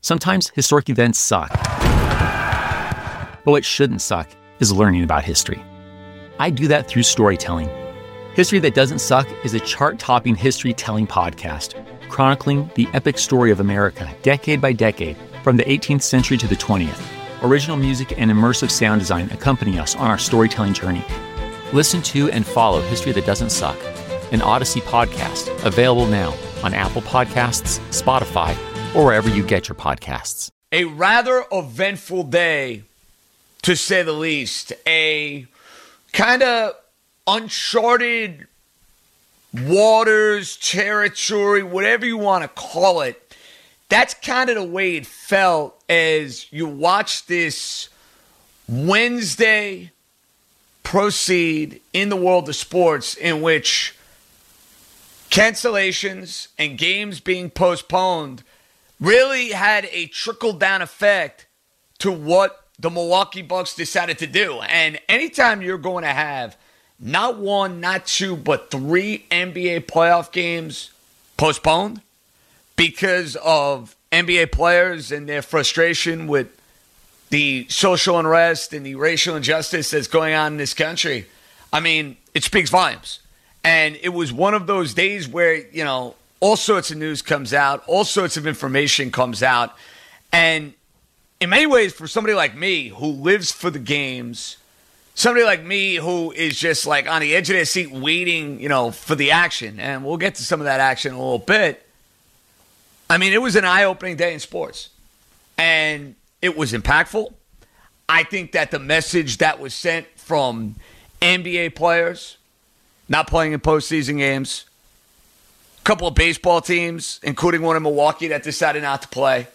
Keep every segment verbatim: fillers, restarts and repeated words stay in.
Sometimes historic events suck. But what shouldn't suck is learning about history. I do that through storytelling. History That Doesn't Suck is a chart-topping history-telling podcast, chronicling the epic story of America, decade by decade, from the eighteenth century to the twentieth. Original music and immersive sound design accompany us on our storytelling journey. Listen to and follow History That Doesn't Suck, an Odyssey podcast, available now on Apple Podcasts, Spotify, or wherever you get your podcasts. A rather eventful day, to say the least. A kind of uncharted waters, territory, whatever you want to call it. That's kind of the way it felt as you watch this Wednesday proceed in the world of sports, in which cancellations and games being postponed really had a trickle-down effect to what the Milwaukee Bucks decided to do. And anytime you're going to have not one, not two, but three N B A playoff games postponed because of N B A players and their frustration with the social unrest and the racial injustice that's going on in this country, I mean, it speaks volumes. And it was one of those days where, you know, all sorts of news comes out, all sorts of information comes out. And in many ways, for somebody like me who lives for the games, somebody like me who is just like on the edge of their seat waiting, you know, for the action, and we'll get to some of that action in a little bit. I mean, it was an eye-opening day in sports. And it was impactful. I think that the message that was sent from N B A players not playing in postseason games, a couple of baseball teams, including one in Milwaukee, that decided not to play.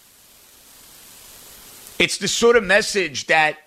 It's the sort of message that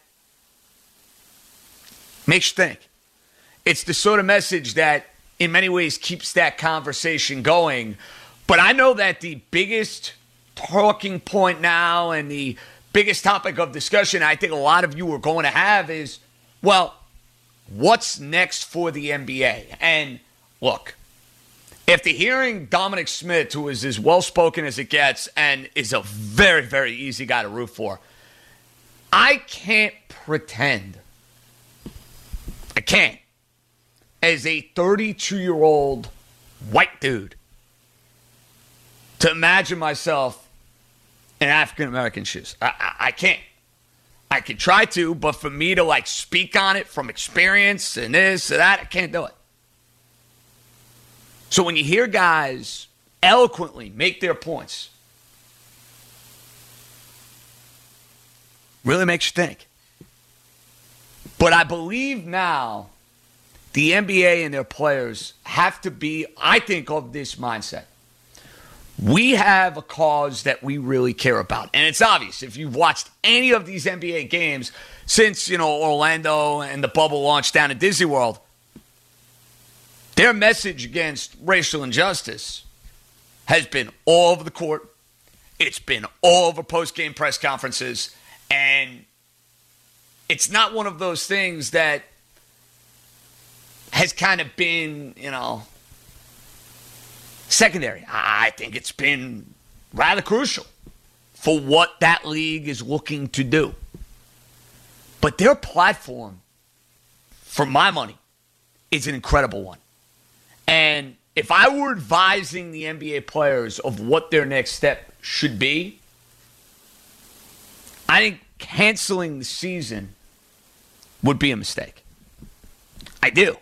makes you think. It's the sort of message that, in many ways, keeps that conversation going. But I know that the biggest talking point now and the biggest topic of discussion I think a lot of you are going to have is, well, what's next for the N B A? And look, after hearing Dominic Smith, who is as well-spoken as it gets and is a very, very easy guy to root for, I can't pretend, I can't, as a thirty-two-year-old white dude, to imagine myself in African-American shoes. I, I, I can't. I could try to, but for me to like speak on it from experience and this and that, I can't do it. So when you hear guys eloquently make their points, really makes you think. But I believe now the N B A and their players have to be, I think, of this mindset. We have a cause that we really care about. And it's obvious. If you've watched any of these N B A games since, you know, Orlando and the bubble launched down at Disney World, their message against racial injustice has been all over the court. It's been all over post-game press conferences. And it's not one of those things that has kind of been, you know, secondary. I think it's been rather crucial for what that league is looking to do. But their platform, for my money, is an incredible one. And if I were advising the N B A players of what their next step should be, I think canceling the season would be a mistake. I do.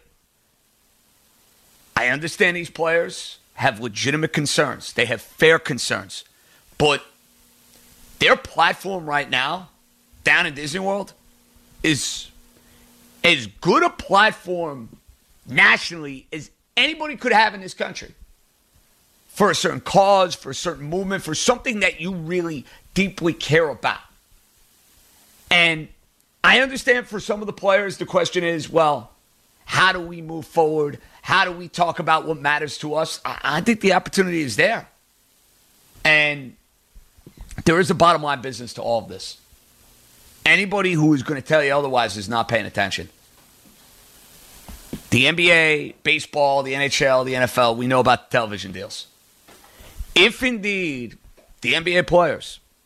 I understand these players have legitimate concerns. They have fair concerns. But their platform right now, down in Disney World, is as good a platform nationally as anybody could have in this country. For a certain cause, for a certain movement, for something that you really deeply care about. And I understand for some of the players, the question is, well, how do we move forward? How do we talk about what matters to us? I, I think the opportunity is there. And there is a bottom line business to all of this. Anybody who is going to tell you otherwise is not paying attention. The N B A, baseball, the N H L, the N F L, we know about the television deals. If indeed the N B A players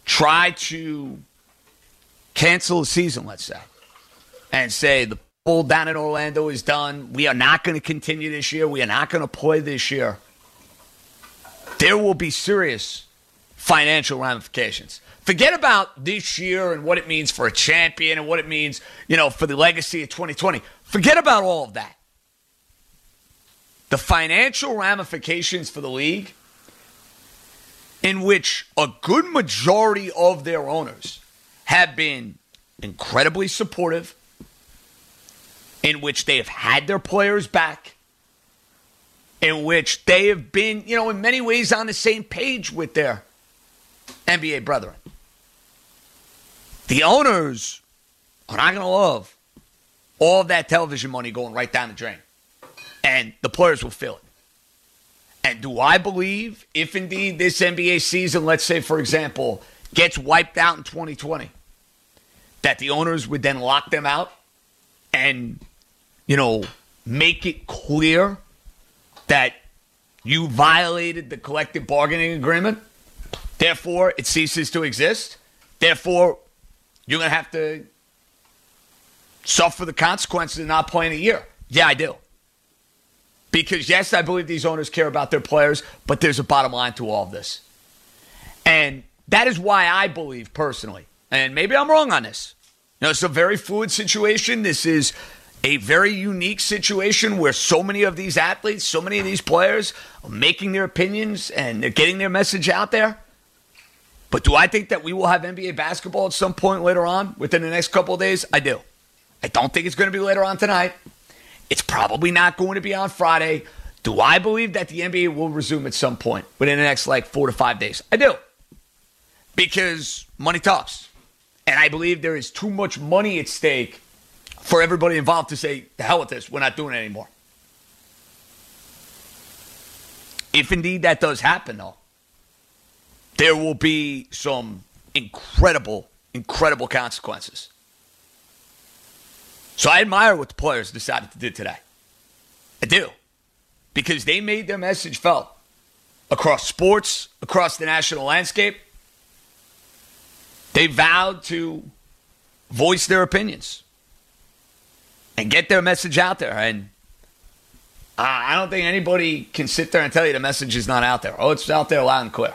try to cancel the season, let's say, and say the poll down in Orlando is done. We are not going to continue this year. We are not going to play this year. There will be serious financial ramifications. Forget about this year and what it means for a champion and what it means, you know, for the legacy of twenty twenty. Forget about all of that. The financial ramifications for the league, in which a good majority of their owners have been incredibly supportive, in which they have had their players back, in which they have been, you know, in many ways on the same page with their N B A brethren. The owners are not going to love all of that television money going right down the drain. And the players will feel it. And do I believe, if indeed this N B A season, let's say, for example, gets wiped out in twenty twenty, that the owners would then lock them out and, you know, make it clear that you violated the collective bargaining agreement, therefore it ceases to exist, therefore you're going to have to suffer the consequences of not playing a year? Yeah, I do. Because, yes, I believe these owners care about their players, but there's a bottom line to all of this. And that is why I believe personally, and maybe I'm wrong on this, you know, it's a very fluid situation. This is a very unique situation where so many of these athletes, so many of these players are making their opinions and they're getting their message out there. But do I think that we will have N B A basketball at some point later on within the next couple of days? I do. I don't think it's going to be later on tonight. It's probably not going to be on Friday. Do I believe that the N B A will resume at some point within the next like four to five days? I do. Because money talks. And I believe there is too much money at stake for everybody involved to say, the hell with this, we're not doing it anymore. If indeed that does happen, though, there will be some incredible, incredible consequences. So I admire what the players decided to do today. I do. Because they made their message felt across sports, across the national landscape. They vowed to voice their opinions and get their message out there. And I don't think anybody can sit there and tell you the message is not out there. Oh, it's out there loud and clear.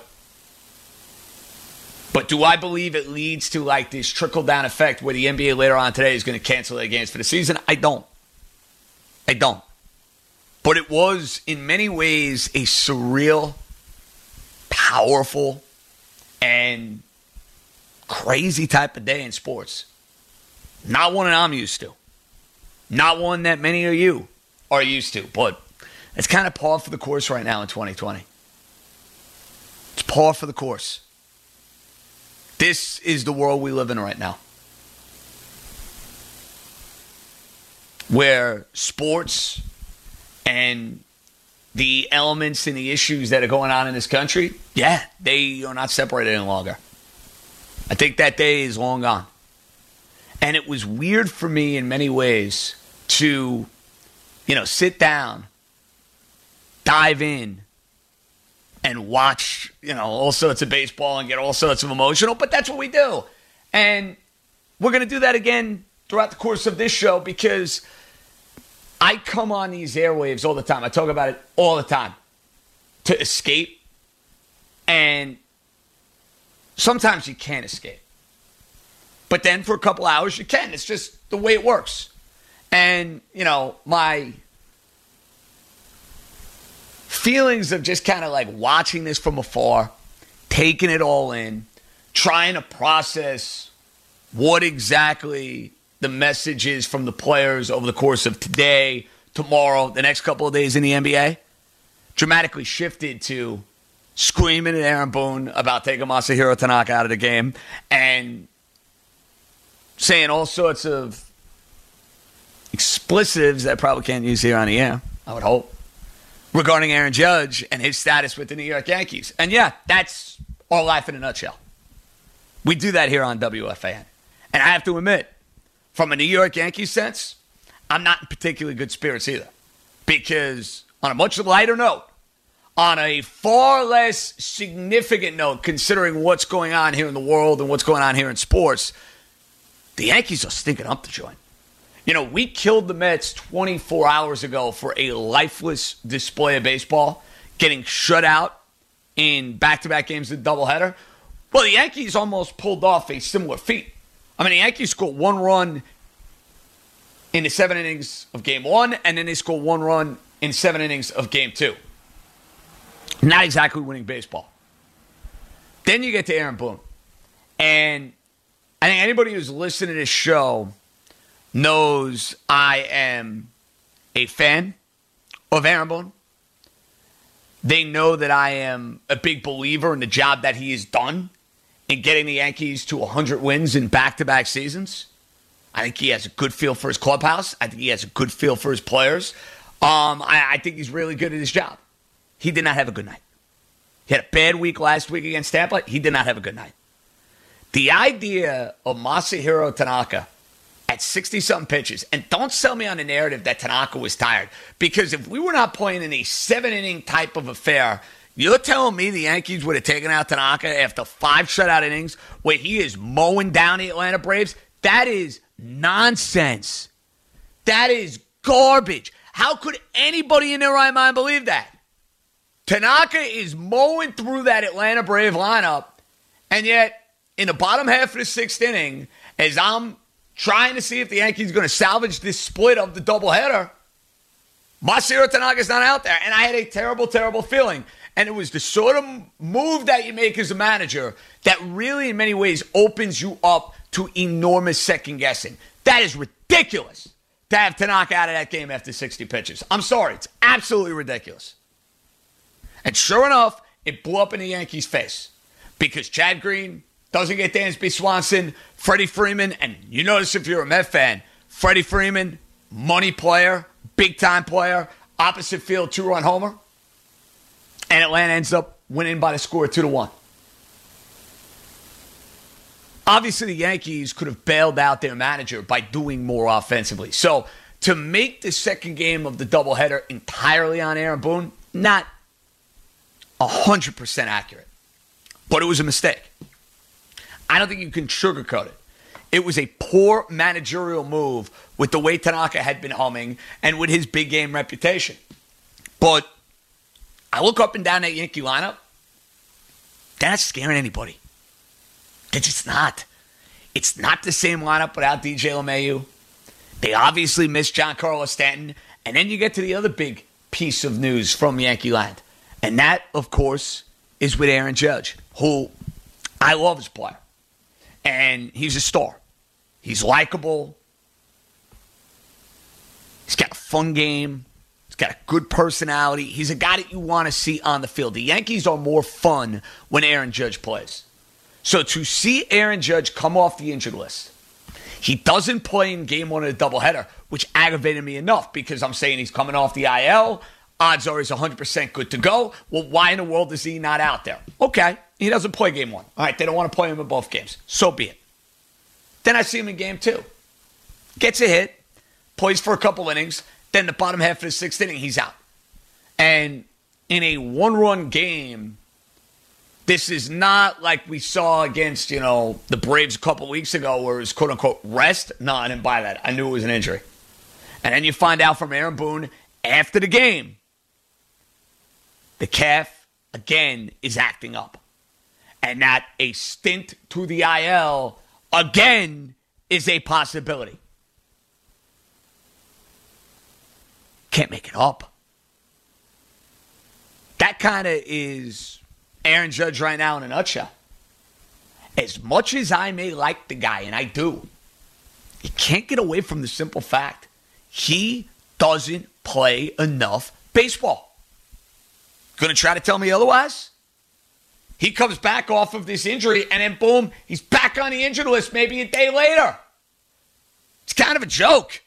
But do I believe it leads to like this trickle-down effect where the N B A later on today is going to cancel their games for the season? I don't. I don't. But it was, in many ways, a surreal, powerful, and crazy type of day in sports. Not one that I'm used to. Not one that many of you are used to. But it's kind of par for the course right now in twenty twenty. It's par for the course. This is the world we live in right now. Where sports and the elements and the issues that are going on in this country, yeah, they are not separated any longer. I think that day is long gone. And it was weird for me in many ways to, you know, sit down, dive in, and watch, you know, all sorts of baseball and get all sorts of emotional, but that's what we do. And we're going to do that again throughout the course of this show because I come on these airwaves all the time. I talk about it all the time to escape. And sometimes you can't escape. But then for a couple hours you can. It's just the way it works. And, you know, my feelings of just kind of like watching this from afar, taking it all in, trying to process what exactly the message is from the players over the course of today, tomorrow, the next couple of days in the N B A, dramatically shifted to screaming at Aaron Boone about taking Masahiro Tanaka out of the game and saying all sorts of explicitives that I probably can't use here on the air, I would hope, regarding Aaron Judge and his status with the New York Yankees. And yeah, that's our life in a nutshell. We do that here on W F A N. And I have to admit, from a New York Yankees sense, I'm not in particularly good spirits either. Because on a much lighter note, on a far less significant note, considering what's going on here in the world and what's going on here in sports, the Yankees are stinking up the joint. You know, we killed the Mets twenty-four hours ago for a lifeless display of baseball, getting shut out in back-to-back games of the doubleheader. Well, the Yankees almost pulled off a similar feat. I mean, the Yankees scored one run in the seven innings of game one, and then they scored one run in seven innings of game two. Not exactly winning baseball. Then you get to Aaron Boone. And I think anybody who's listening to this show knows I am a fan of Aaron Boone. They know that I am a big believer in the job that he has done in getting the Yankees to one hundred wins in back-to-back seasons. I think he has a good feel for his clubhouse. I think he has a good feel for his players. Um, I, I think he's really good at his job. He did not have a good night. He had a bad week last week against Tampa. He did not have a good night. The idea of Masahiro Tanaka at sixty-something pitches, and don't sell me on the narrative that Tanaka was tired, because if we were not playing in a seven-inning type of affair, you're telling me the Yankees would have taken out Tanaka after five shutout innings where he is mowing down the Atlanta Braves? That is nonsense. That is garbage. How could anybody in their right mind believe that? Tanaka is mowing through that Atlanta Brave lineup, and yet in the bottom half of the sixth inning, as I'm trying to see if the Yankees are going to salvage this split of the doubleheader, Masahiro Tanaka's not out there. And I had a terrible, terrible feeling. And it was the sort of move that you make as a manager that really, in many ways, opens you up to enormous second-guessing. That is ridiculous to have Tanaka out of that game after sixty pitches. I'm sorry. It's absolutely ridiculous. And sure enough, it blew up in the Yankees' face because Chad Green doesn't get Dansby Swanson, Freddie Freeman, and you notice if you're a Met fan, Freddie Freeman, money player, big-time player, opposite field two-run homer, and Atlanta ends up winning by the score of two to one. Obviously, the Yankees could have bailed out their manager by doing more offensively. So to make the second game of the doubleheader entirely on Aaron Boone, not one hundred percent accurate. But it was a mistake. I don't think you can sugarcoat it. It was a poor managerial move with the way Tanaka had been humming and with his big game reputation. But I look up and down that Yankee lineup. They're not scaring anybody. They're just not. It's not the same lineup without D J LeMahieu. They obviously miss Giancarlo Stanton. And then you get to the other big piece of news from Yankee land. And that, of course, is with Aaron Judge, who I love as a player. And he's a star. He's likable. He's got a fun game. He's got a good personality. He's a guy that you want to see on the field. The Yankees are more fun when Aaron Judge plays. So to see Aaron Judge come off the injured list, he doesn't play in game one of the doubleheader, which aggravated me enough because I'm saying he's coming off the I L. Odds are he's one hundred percent good to go. Well, why in the world is he not out there? Okay, he doesn't play game one. All right, they don't want to play him in both games. So be it. Then I see him in game two. Gets a hit, plays for a couple innings, then the bottom half of the sixth inning, he's out. And in a one-run game, this is not like we saw against, you know, the Braves a couple weeks ago where it was quote-unquote rest. No, I didn't buy that. I knew it was an injury. And then you find out from Aaron Boone after the game, the calf, again, is acting up. And that a stint to the I L, again, is a possibility. Can't make it up. That kind of is Aaron Judge right now in a nutshell. As much as I may like the guy, and I do, you can't get away from the simple fact he doesn't play enough baseball. Going to try to tell me otherwise? He comes back off of this injury, and then boom, he's back on the injured list maybe a day later. It's kind of a joke.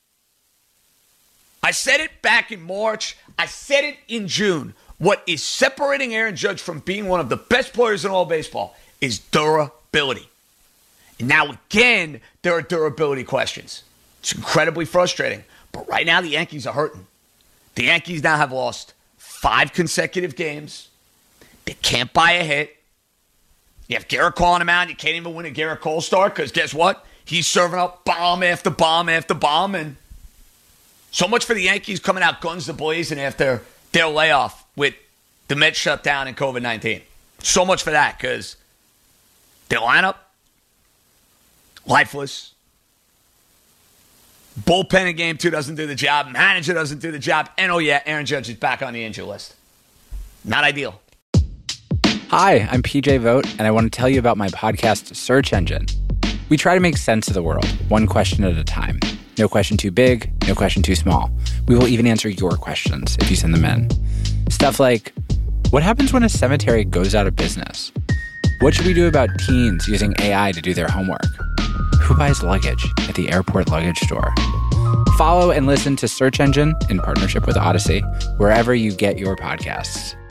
I said it back in March. I said it in June. What is separating Aaron Judge from being one of the best players in all baseball is durability. And now, again, there are durability questions. It's incredibly frustrating. But right now, the Yankees are hurting. The Yankees now have lost five consecutive games. They can't buy a hit. You have Garrett Cole on the mound. You can't even win a Garrett Cole start because guess what? He's serving up bomb after bomb after bomb. And so much for the Yankees coming out guns a-blazing after their layoff with the Mets shut down and covid nineteen. So much for that because their lineup, lifeless. Bullpen in game two doesn't do the job. Manager doesn't do the job. And oh yeah, Aaron Judge is back on the injury list. Not ideal. Hi, I'm P J Vogt, and I want to tell you about my podcast, Search Engine. We try to make sense of the world, one question at a time. No question too big, no question too small. We will even answer your questions if you send them in. Stuff like, what happens when a cemetery goes out of business? What should we do about teens using A I to do their homework? Who buys luggage at the airport luggage store? Follow and listen to Search Engine in partnership with Odyssey, wherever you get your podcasts.